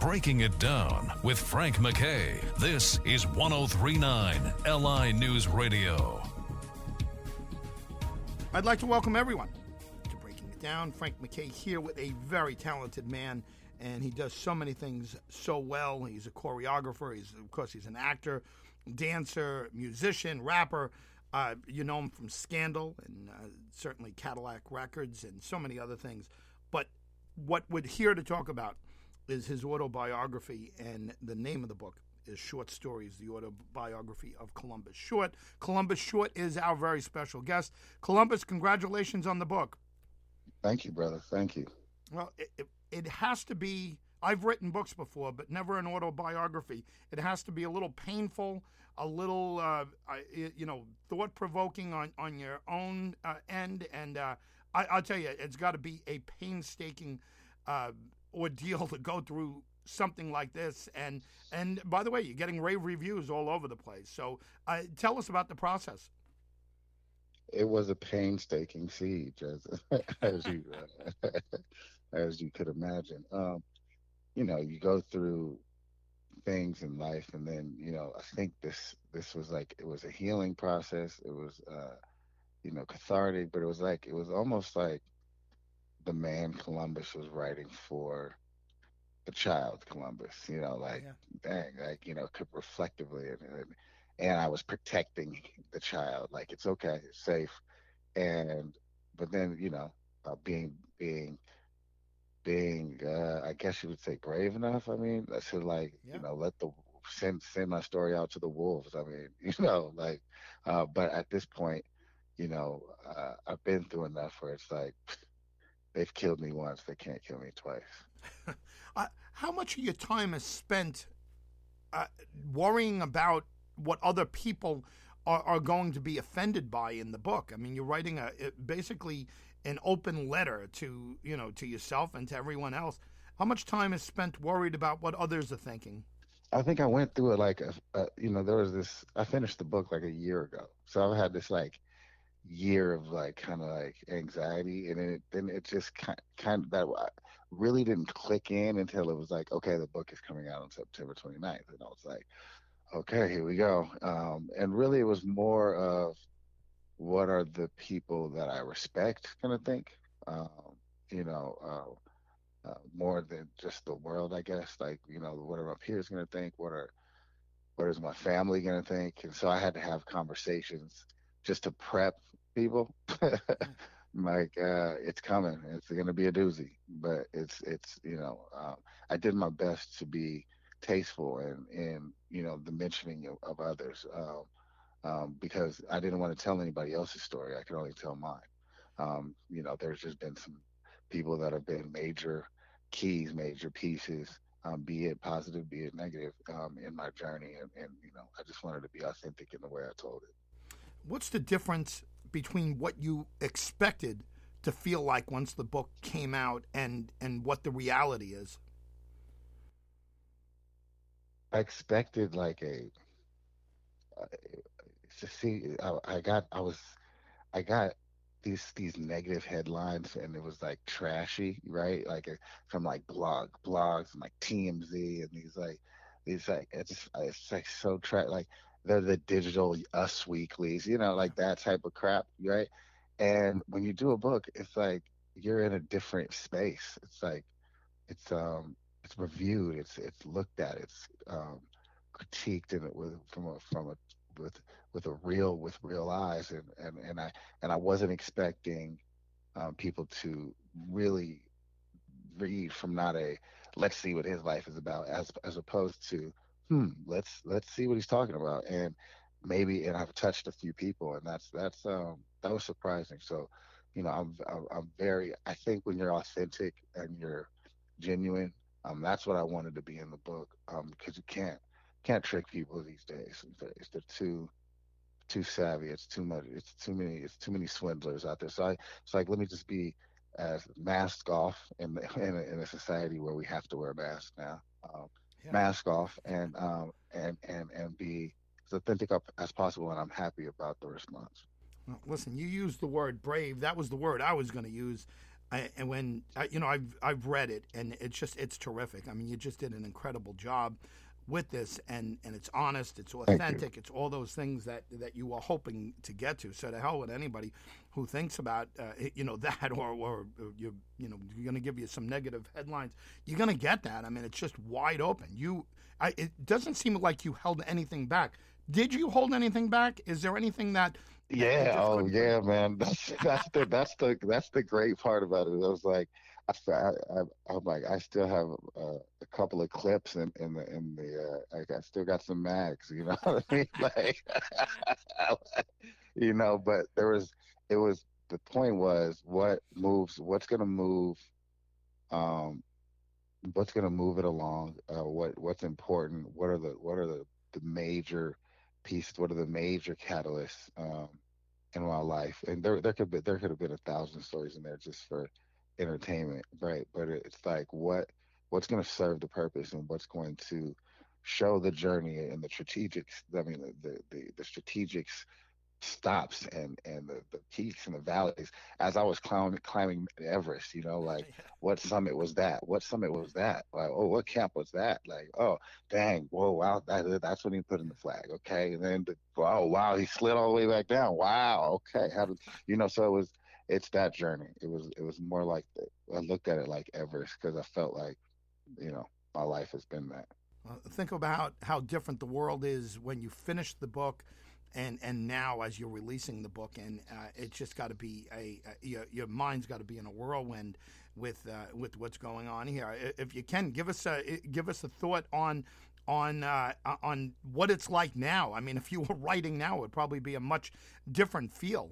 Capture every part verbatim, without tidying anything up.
Breaking It Down with Frank MacKay. This is one oh three point nine L I News Radio. I'd like to welcome everyone to Breaking It Down. Frank MacKay here with a very talented man, and he does so many things so well. He's a choreographer. He's, of course, he's an actor, dancer, musician, rapper. Uh, you know him from Scandal and uh, certainly Cadillac Records and so many other things. But what we're here to talk about is his autobiography, and the name of the book is Short Stories, the autobiography of Columbus Short. Columbus Short is our very special guest. Columbus, congratulations on the book. Thank you, brother. Thank you. Well, it, it, it has to be, I've written books before, but never an autobiography. It has to be a little painful, a little, uh, you know, thought-provoking on, on your own uh, end, and uh, I, I'll tell you, it's got to be a painstaking uh ordeal to go through something like this, and and by the way, you're getting rave reviews all over the place. So uh, tell us about the process. It was a painstaking siege, as as you uh, as you could imagine. Um, you know, you go through things in life, and then you know, I think this this was like it was a healing process. It was uh, you know cathartic, but it was like it was almost like the man Columbus was writing for the child Columbus, you know, like, yeah. dang, like, you know, could reflectively, and, and, and I was protecting the child, like, it's okay, it's safe. And, but then, you know, uh, being, being, being, uh, I guess you would say brave enough. I mean, I said, like, yeah. you know, let the, send, send my story out to the wolves. I mean, you know, like, uh, but at this point, you know, uh, I've been through enough where it's like, they've killed me once, they can't kill me twice. uh, how much of your time is spent uh, worrying about what other people are, are going to be offended by in the book? I mean, you're writing a basically an open letter to, you know, to yourself and to everyone else. How much time is spent worried about what others are thinking? I think I went through it like, a, a, you know, there was this, I finished the book like a year ago. So I've had this like, year of like kind of like anxiety, and then it, then it just kind kind of that really didn't click in until it was like, okay, the book is coming out on September twenty-ninth, and I was like, okay, here we go. Um, and really, it was more of what are the people that I respect gonna think, um, you know, uh, uh, more than just the world, I guess. Like, you know, what are my peers gonna think? What are what is my family gonna think? And so I had to have conversations just to prep people. Like, uh, it's coming. It's going to be a doozy, but it's, it's, you know, um, I did my best to be tasteful and, and, you know, the mentioning of, of others, um, um, because I didn't want to tell anybody else's story. I could only tell mine. Um, you know, there's just been some people that have been major keys, major pieces, um, be it positive, be it negative, um, in my journey. And, and, you know, I just wanted to be authentic in the way I told it. What's the difference between what you expected to feel like once the book came out and, and what the reality is? I expected like a, uh, to see, I, I got, I was, I got these, these negative headlines, and it was like trashy, right? Like a, from like blog, blogs and like T M Z and these like, these like, it's, it's like so tra- like, they're the digital Us Weeklies, you know, like that type of crap, right? And when you do a book, it's like you're in a different space. It's like it's um it's reviewed, it's it's looked at, it's um critiqued in it with from a from a with with a real with real eyes, and and and I and I wasn't expecting um, people to really read from not a let's see what his life is about, as as opposed to hmm, let's let's see what he's talking about, and maybe, and I've touched a few people, and that's that's um that was surprising. So, you know, I'm I'm, I'm very, I think when you're authentic and you're genuine, um, that's what I wanted to be in the book, um, because you can't can't trick people these days. They're, they're too too savvy. It's too much. It's too many. It's too many swindlers out there. So I, it's like, let me just be as masked off in, in, a, in a society where we have to wear masks now. Um, yeah. Mask off and um, and and and be as authentic up as possible, and I'm happy about the response. Well, listen, you used the word brave. That was the word I was going to use. I, and when I, you know, I've I've read it, and it's just it's terrific. I mean, you just did an incredible job with this, and, and it's honest, it's Thank you. authentic, it's all those things that, that you were hoping to get to. So to hell with anybody who thinks about uh, you know that, or or you you know you're going to give you some negative headlines. You're going to get that. I mean, it's just wide open. You, I, it doesn't seem like you held anything back. Did you hold anything back? Is there anything that? that you Yeah, just oh couldn't- yeah, man. That's that's the that's the that's the great part about it. I was like, I, f- I, I I'm like, I still have uh, a couple of clips in in the in the uh, like I still got some mags, you know what I mean? Like, you know, but there was it was the point was what moves, what's gonna move, um, what's gonna move it along, uh, what what's important, what are the what are the the major pieces, what are the major catalysts, um, in my life, and there there could be there could have been a thousand stories in there just for entertainment, right? But it's like what what's going to serve the purpose and what's going to show the journey and the strategics. I mean, the the the, the strategics stops and and the, the peaks and the valleys as I was climbing climbing Everest, you know, like what summit was that? What summit was that? Like, oh, what camp was that? Like, oh, dang, whoa, wow, that, that's when he put in the flag, okay, and then the, oh, wow, he slid all the way back down. Wow, okay, how did you know? So it was, it's that journey. It was it was more like the, I looked at it like Everest because I felt like, you know, my life has been that. Uh, think about how different the world is when you finish the book, and and now as you're releasing the book, and uh, it's just got to be a, a your, your mind's got to be in a whirlwind with uh, with what's going on here. I- If you can give us a give us a thought on on uh, on what it's like now. I mean, if you were writing now, it would probably be a much different feel.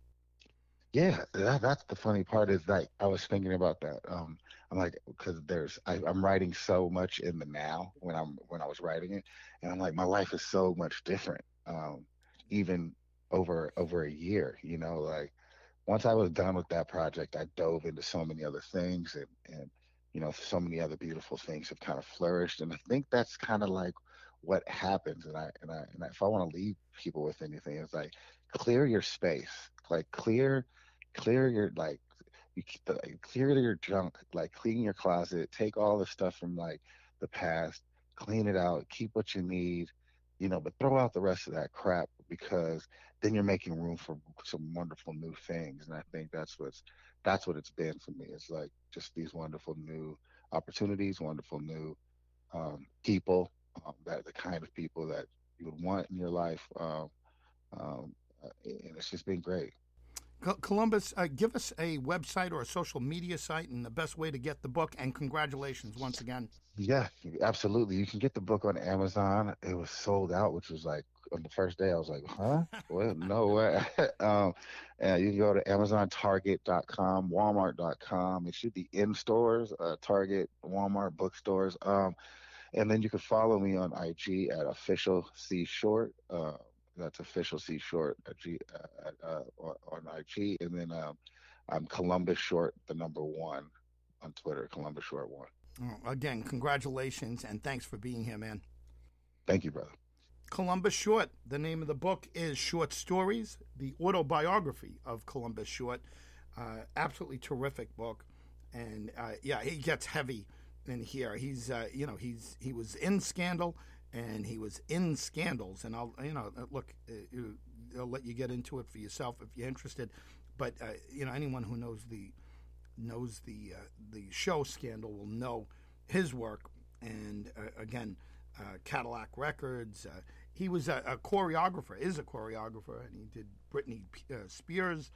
Yeah, that, that's the funny part is like I was thinking about that. Um, I'm like, because there's I, I'm writing so much in the now when I'm when I was writing it, and I'm like, my life is so much different. Um, even over over a year, you know, like once I was done with that project, I dove into so many other things, and and you know, so many other beautiful things have kind of flourished, and I think that's kind of like what happens. And I and I and I, if I want to leave people with anything, it's like clear your space, like clear clear your like you keep the, like, clear your junk, like clean your closet, take all the stuff from like the past, clean it out, keep what you need, you know, but throw out the rest of that crap because then you're making room for some wonderful new things. And I think that's what's that's what it's been for me. It's like just these wonderful new opportunities, wonderful new um, people, um, that the kind of people that you would want in your life. Um, um, uh, and it's just been great. Co- Columbus, uh, give us a website or a social media site and the best way to get the book. And congratulations once again. Yeah, absolutely. You can get the book on Amazon. It was sold out, which was like on the first day, I was like, huh? Well, no way. um, and you can go to Amazon, Target dot com, Walmart dot com. It should be in stores, uh, Target, Walmart, bookstores. Um, and then you can follow me on I G at official C short. Uh, that's official C short at G, uh, at, uh, on, on I G. And then um, I'm Columbus Short, the number one on Twitter, Columbus Short one. Oh, again, congratulations and thanks for being here, man. Thank you, brother. Columbus Short. The name of the book is Short Stories, the autobiography of Columbus Short. Uh, absolutely terrific book, and uh, yeah, he gets heavy in here. He's uh, you know he's he was in Scandal, and he was in Scandals, and I'll you know uh, look, uh, I'll let you get into it for yourself if you're interested. But uh, you know anyone who knows the knows the uh, the show Scandal will know his work, and uh, again. Uh, Cadillac Records. Uh, he was a, a choreographer, is a choreographer, and he did Britney uh, Spears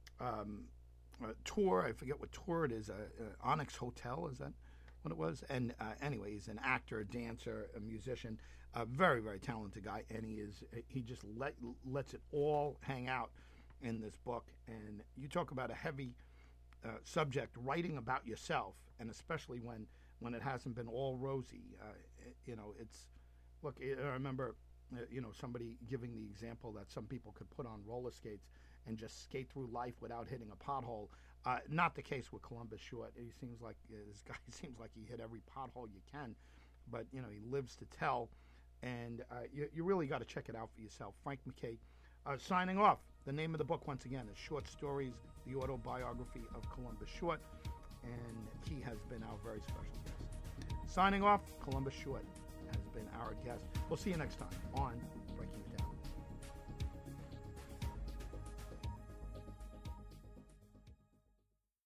um, uh, tour. I forget what tour it is. Uh, uh, Onyx Hotel, is that what it was? And uh, anyway, he's an actor, a dancer, a musician, a very, very talented guy, and he is he just let lets it all hang out in this book. And you talk about a heavy uh, subject, writing about yourself, and especially when when it hasn't been all rosy. Uh, it, you know, it's look. I remember, uh, you know, somebody giving the example that some people could put on roller skates and just skate through life without hitting a pothole. Uh, not the case with Columbus Short. He seems like uh, this guy seems like he hit every pothole you can, but you know he lives to tell, and uh, you, you really got to check it out for yourself. Frank McKay, uh, signing off The name of the book, once again, is Short Stories, the Autobiography of Columbus Short, and he has been our very special guest. Signing off, Columbus Short has been our guest. We'll see you next time on